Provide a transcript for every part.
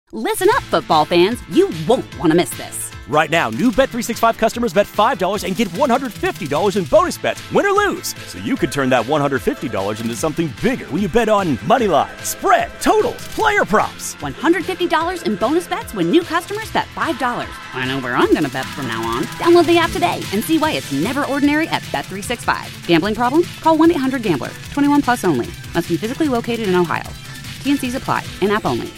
Listen up, football fans. You won't want to miss this. Right now, new Bet365 customers bet $5 and get $150 in bonus bets, win or lose. So you could turn that $150 into something bigger when you bet on money line, spread, totals, player props. $150 in bonus bets when new customers bet $5. I know where I'm going to bet from now on. Download the app today and see why it's never ordinary at Bet365. Gambling problem? Call 1-800-GAMBLER. 21 plus only. Must be physically located in Ohio. T&Cs apply. In-app only.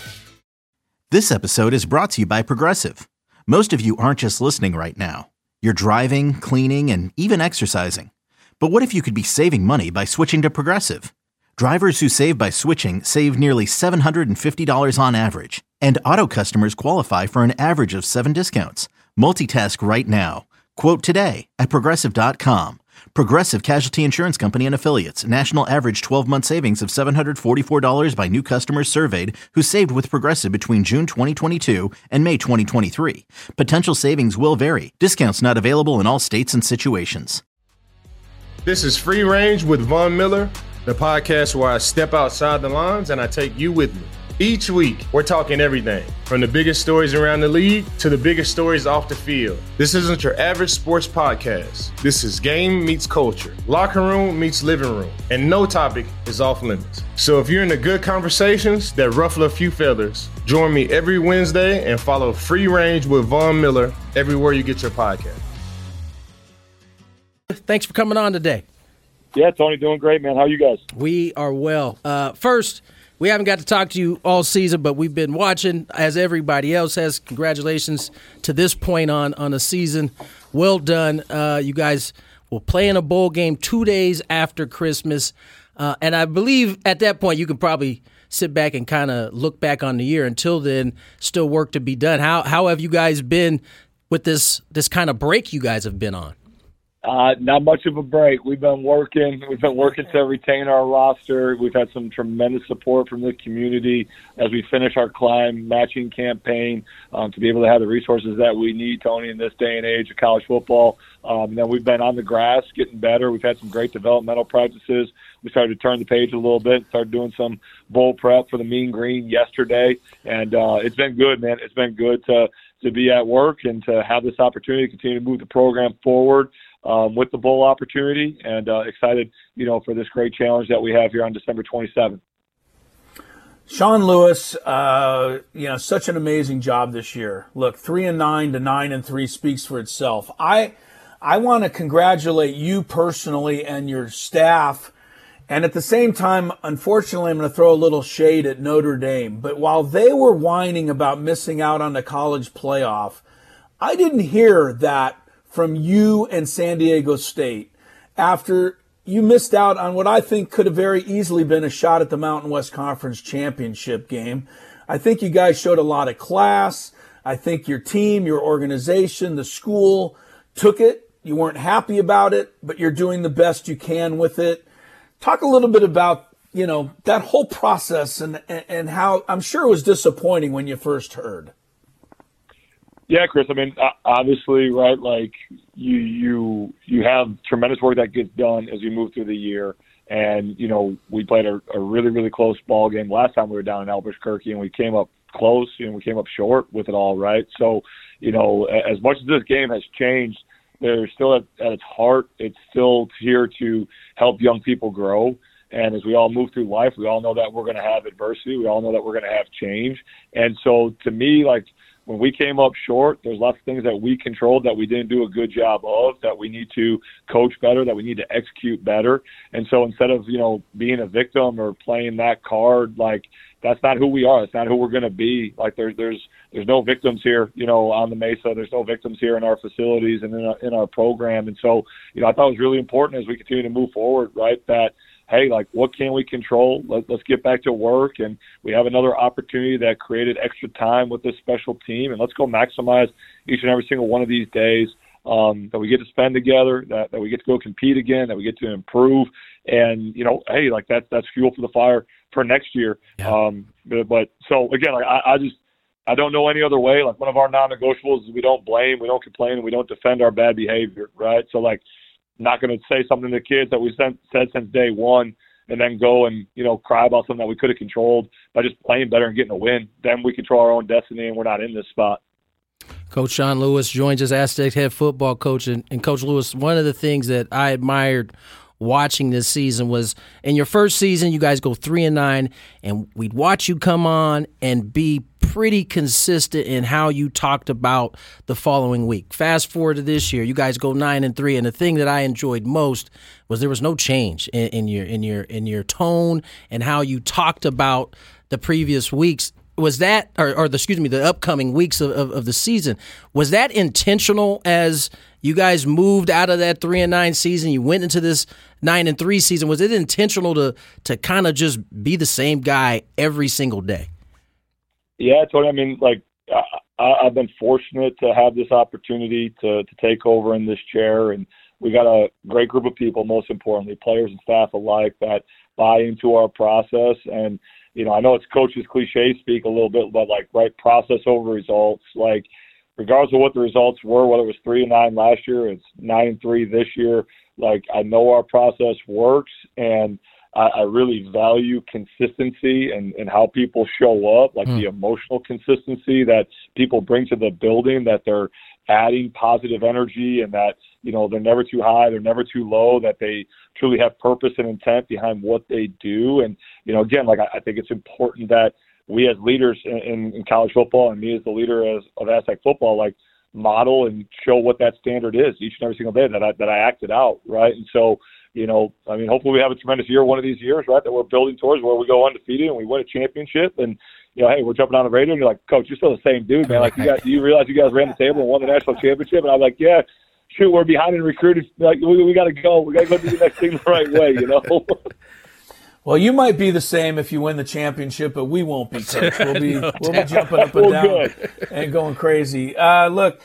This episode is brought to you by Progressive. Most of you aren't just listening right now. You're driving, cleaning, and even exercising. But what if you could be saving money by switching to Progressive? Drivers who save by switching save nearly $750 on average. And auto customers qualify for an average of 7 discounts. Multitask right now. Quote today at Progressive.com. Progressive Casualty Insurance Company and Affiliates. National average 12-month savings of $744 by new customers surveyed who saved with Progressive between June 2022 and May 2023. Potential savings will vary. Discounts not available in all states and situations. This is Free Range with Von Miller, the podcast where I step outside the lines and I take you with me. Each week, we're talking everything from the biggest stories around the league to the biggest stories off the field. This isn't your average sports podcast. This is game meets culture, locker room meets living room, and no topic is off limits. So if you're into good conversations that ruffle a few feathers, join me every Wednesday and follow Free Range with Von Miller everywhere you get your podcast. Thanks for coming on today. Yeah, Tony, doing great, man. How are you guys? We are well. First, we haven't got to talk to you all season, but we've been watching, as everybody else has. Congratulations to this point on the season. Well done. You guys will play in a bowl game 2 days after Christmas. And I believe at that point you can probably sit back and kind of look back on the year. Until then, still work to be done. How have you guys been with this kind of break you guys have been on? Not much of a break. We've been working to retain our roster. We've had some tremendous support from the community as we finish our climb matching campaign to be able to have the resources that we need, Tony, in this day and age of college football. Then we've been on the grass getting better. We've had some great developmental practices. We started to turn the page a little bit, started doing some bowl prep for the Mean Green yesterday. And it's been good, man. It's been good to be at work and to have this opportunity to continue to move the program forward with the bowl opportunity, and excited, for this great challenge that we have here on December 27th. Sean Lewis, such an amazing job this year. Look, 3-9 to 9-3 speaks for itself. I want to congratulate you personally and your staff. And at the same time, unfortunately, I'm going to throw a little shade at Notre Dame. But while they were whining about missing out on the college playoff, I didn't hear that from you and San Diego State after you missed out on what I think could have very easily been a shot at the Mountain West Conference championship game. I think you guys showed a lot of class. I think your team, your organization, the school took it. You weren't happy about it, but you're doing the best you can with it. Talk a little bit about, that whole process and how I'm sure it was disappointing when you first heard. Yeah, Chris, I mean, obviously, right, like you have tremendous work that gets done as we move through the year. And, we played a really, really close ball game last time we were down in Albuquerque, and we came up close, we came up short with it all, right? So, as much as this game has changed, there's still at its heart, it's still here to help young people grow. And as we all move through life, we all know that we're going to have adversity. We all know that we're going to have change. And so to me, like, when we came up short, there's lots of things that we controlled that we didn't do a good job of, that we need to coach better, that we need to execute better. And so instead of, being a victim or playing that card, like, that's not who we are. It's not who we're going to be. Like, there's no victims here, on the Mesa. There's no victims here in our facilities and in our program. And so, I thought it was really important as we continue to move forward, right, that, hey, like, what can we control? Let's get back to work. And we have another opportunity that created extra time with this special team. And let's go maximize each and every single one of these days that we get to spend together, that we get to go compete again, that we get to improve. And, hey, like, that's fuel for the fire for next year. Yeah. But so, again, like, I don't know any other way. Like, one of our non-negotiables is we don't blame, we don't complain, and we don't defend our bad behavior, right? So, like, not going to say something to the kids that we said since day one. and then go and, cry about something that we could have controlled by just playing better and getting a win. Then we control our own destiny, and we're not in this spot. Coach Sean Lewis joins us, Aztecs head football coach. And Coach Lewis, one of the things that I admired watching this season was in your first season, you guys go 3-9, and we'd watch you come on and be pretty consistent in how you talked about the following week. Fast forward to this year, you guys go 9-3, and the thing that I enjoyed most was there was no change in your tone and how you talked about the previous weeks. Was that, the upcoming weeks of the season, was that intentional as you guys moved out of that 3-9 season, you went into this 9-3 season? Was it intentional to kind of just be the same guy every single day? Yeah, Tony. I mean, I've been fortunate to have this opportunity to take over in this chair, and we got a great group of people, most importantly, players and staff alike, that buy into our process. And I know it's coach's cliche speak a little bit, but process over results. Regardless of what the results were, whether it was 3-9 last year, it's 9-3 this year. I know our process works, and I really value consistency and how people show up, the emotional consistency that people bring to the building, that they're adding positive energy, and that, they're never too high, they're never too low, that they truly have purpose and intent behind what they do. And, again, I think it's important that we as leaders in college football, and me as the leader of Aztec football, model and show what that standard is each and every single day that I acted out, right? And so, hopefully we have a tremendous year one of these years, right, that we're building towards, where we go undefeated and we win a championship. And, hey, we're jumping on the radio and you're like, Coach, you're still the same dude, man. You realize you guys ran the table and won the national championship? And I'm like, yeah, shoot, we're behind in recruiting. We got to go. We got to go do the next thing the right way, Well, you might be the same if you win the championship, but we won't be, Coach. We'll be jumping up and down and going crazy. Look,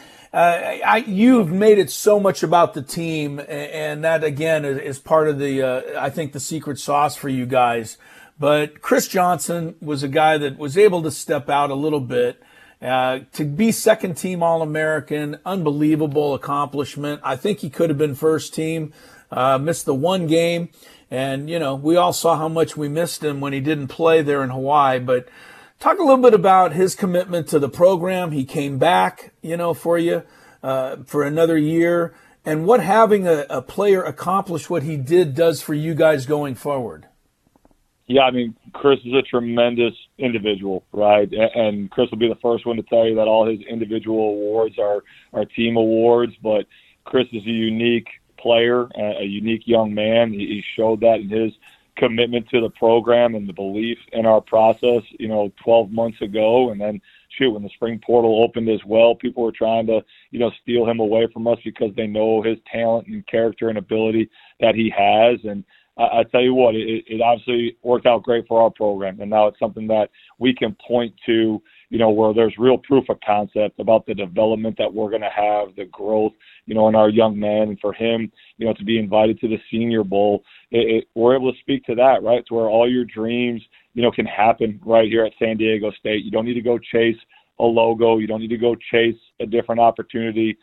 you've made it so much about the team, and that, again, is part of I think, the secret sauce for you guys. But Chris Johnson was a guy that was able to step out a little bit. To be second-team All-American, unbelievable accomplishment. I think he could have been first team, missed the one game. And, we all saw how much we missed him when he didn't play there in Hawaii. But talk a little bit about his commitment to the program. He came back, for you for another year. And what having a player accomplish what he did does for you guys going forward. Yeah, Chris is a tremendous individual, right? And Chris will be the first one to tell you that all his individual awards are team awards. But Chris is a unique player, a unique young man. He showed that in his commitment to the program and the belief in our process, 12 months ago. And then, when the spring portal opened as well, people were trying to, steal him away from us because they know his talent and character and ability that he has. And I tell you what, it obviously worked out great for our program. And now it's something that we can point to, where there's real proof of concept about the development that we're going to have, the growth, in our young man. And for him, to be invited to the Senior Bowl, we're able to speak to that, right? To where all your dreams, can happen right here at San Diego State. You don't need to go chase a logo. You don't need to go chase a different opportunity.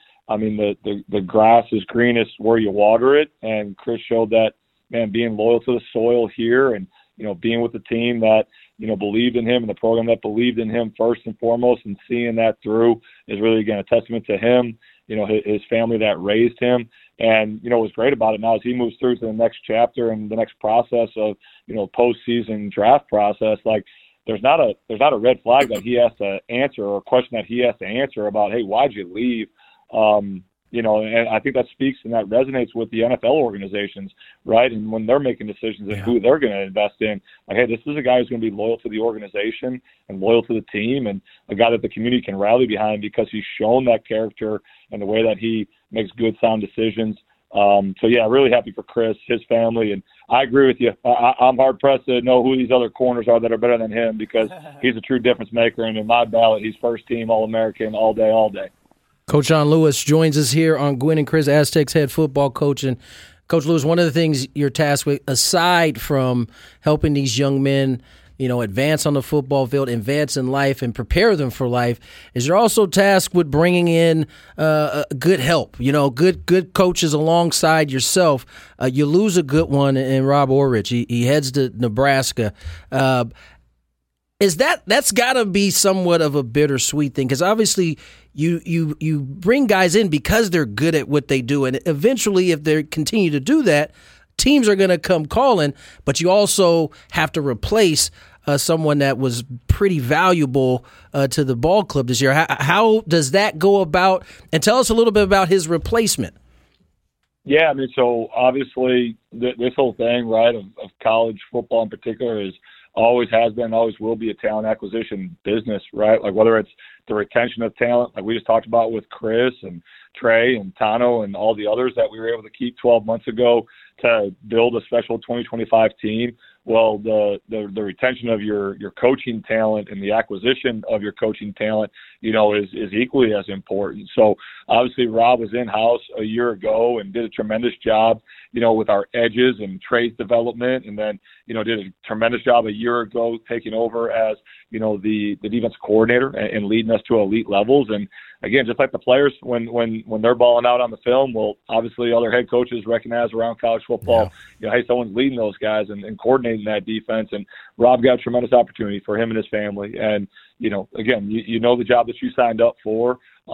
The grass is greenest where you water it. And Chris showed that, man, being loyal to the soil here and, being with the team that, believed in him and the program that believed in him first and foremost, and seeing that through is really, again, a testament to him, his family that raised him. And, what's great about it now is he moves through to the next chapter and the next process of, postseason draft process. There's not a red flag that he has to answer or a question that he has to answer about, hey, why'd you leave? And I think that speaks and that resonates with the NFL organizations, right? And when they're making decisions of who they're going to invest in, hey, this is a guy who's going to be loyal to the organization and loyal to the team, and a guy that the community can rally behind because he's shown that character and the way that he makes good, sound decisions. Really happy for Chris, his family, and I agree with you. I'm hard-pressed to know who these other corners are that are better than him because he's a true difference maker, and in my ballot, he's first-team All-American all day. Coach Sean Lewis joins us here on Gwynn and Chris, Aztecs head football coach. And Coach Lewis, one of the things you're tasked with, aside from helping these young men, advance on the football field, advance in life, and prepare them for life, is you're also tasked with bringing in good help, good coaches alongside yourself. You lose a good one in Rob Orich. He heads to Nebraska. Is that's got to be somewhat of a bittersweet thing, because obviously you bring guys in because they're good at what they do, and eventually if they continue to do that, teams are going to come calling, but you also have to replace someone that was pretty valuable to the ball club this year. How does that go about? And tell us a little bit about his replacement. Yeah, so obviously this whole thing, right, of college football in particular always has been, always will be a talent acquisition business, right? Like whether it's the retention of talent, like we just talked about with Chris and Trey and Tano and all the others that we were able to keep 12 months ago to build a special 2025 team. Well, the retention of your coaching talent and the acquisition of your coaching talent, is equally as important. So obviously Rob was in-house a year ago and did a tremendous job, with our edges and Trey's development, and then, did a tremendous job a year ago taking over as, the defense coordinator and leading us to elite levels. And again, just like the players, when they're balling out on the film, well, obviously other head coaches recognize around college football, hey, someone's leading those guys and coordinating that defense. And Rob got a tremendous opportunity for him and his family. And, again, you know the job that you signed up for.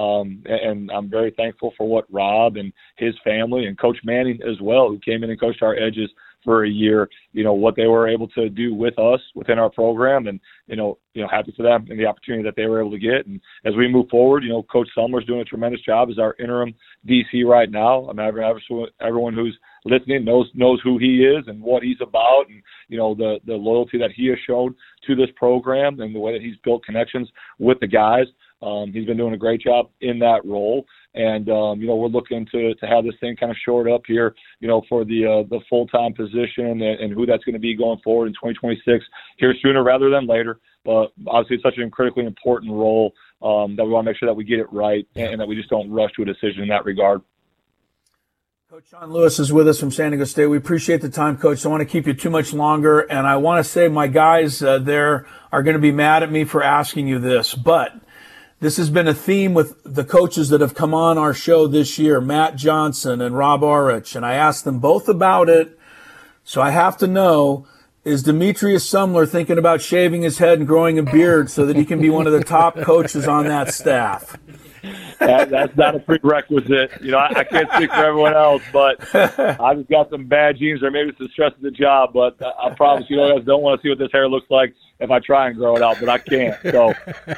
And I'm very thankful for what Rob and his family and Coach Manning as well, who came in and coached our edges for a year, what they were able to do with us within our program, and, happy for them and the opportunity that they were able to get. And as we move forward, Coach Sumler's doing a tremendous job as our interim DC right now. Everyone who's listening knows who he is and what he's about, and, the loyalty that he has shown to this program and the way that he's built connections with the guys. He's been doing a great job in that role. And, we're looking to have this thing kind of shored up here, for the full-time position and who that's going to be going forward in 2026 here sooner rather than later. But obviously it's such a critically important role that we want to make sure that we get it right and that we just don't rush to a decision in that regard. Coach Sean Lewis is with us from San Diego State. We appreciate the time, Coach. I don't want to keep you too much longer. And I want to say my guys there are going to be mad at me for asking you this, but this has been a theme with the coaches that have come on our show this year, Matt Johnson and Rob Orich, and I asked them both about it. So I have to know, is Demetrius Sumler thinking about shaving his head and growing a beard so that he can be one of the top coaches on that staff? That's not a prerequisite. I can't speak for everyone else, but I've just got some bad genes, or maybe it's the stress of the job. But I promise you guys don't want to see what this hair looks like if I try and grow it out, but I can't. So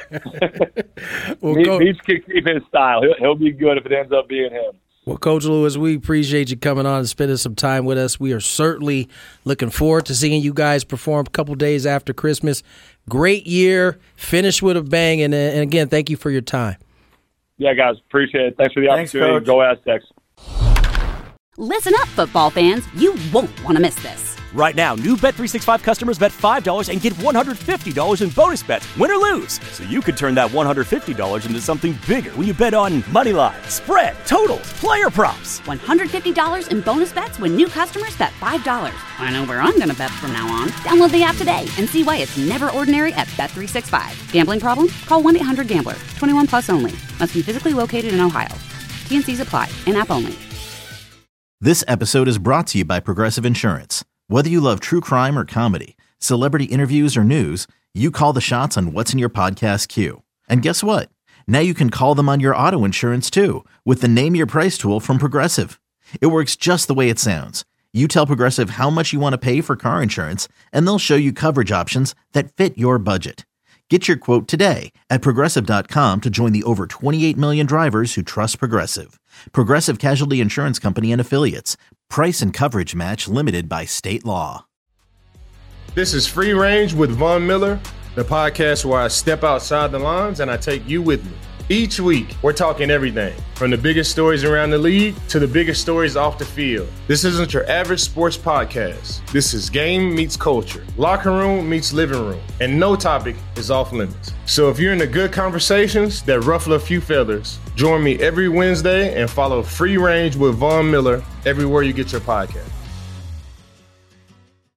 Meach can keep his style. He'll be good if it ends up being him. Well, Coach Lewis, we appreciate you coming on and spending some time with us. We are certainly looking forward to seeing you guys perform a couple days after Christmas. Great year. Finish with a bang. And again, thank you for your time. Yeah, guys, appreciate it. Thanks for the opportunity. Coach. Go Aztecs. Listen up, football fans. You won't want to miss this. Right now, new Bet365 customers bet $5 and get $150 in bonus bets, win or lose. So you could turn that $150 into something bigger when you bet on moneyline, spread, totals, player props. $150 in bonus bets when new customers bet $5. I know where I'm going to bet from now on. Download the app today and see why it's never ordinary at Bet365. Gambling problem? Call 1-800-GAMBLER. 21 plus only. Must be physically located in Ohio. T&Cs apply. In-app only. This episode is brought to you by Progressive Insurance. Whether you love true crime or comedy, celebrity interviews or news, you call the shots on what's in your podcast queue. And guess what? Now you can call them on your auto insurance too with the Name Your Price tool from Progressive. It works just the way it sounds. You tell Progressive how much you want to pay for car insurance, and they'll show you coverage options that fit your budget. Get your quote today at Progressive.com to join the over 28 million drivers who trust Progressive. Progressive Casualty Insurance Company and Affiliates. Price and coverage match limited by state law. This is Free Range with Von Miller, the podcast where I step outside the lines and I take you with me. Each week, we're talking everything from the biggest stories around the league to the biggest stories off the field. This isn't your average sports podcast. This is game meets culture, locker room meets living room, and no topic is off limits. So if you're into good conversations that ruffle a few feathers, join me every Wednesday and follow Free Range with Von Miller everywhere you get your podcast.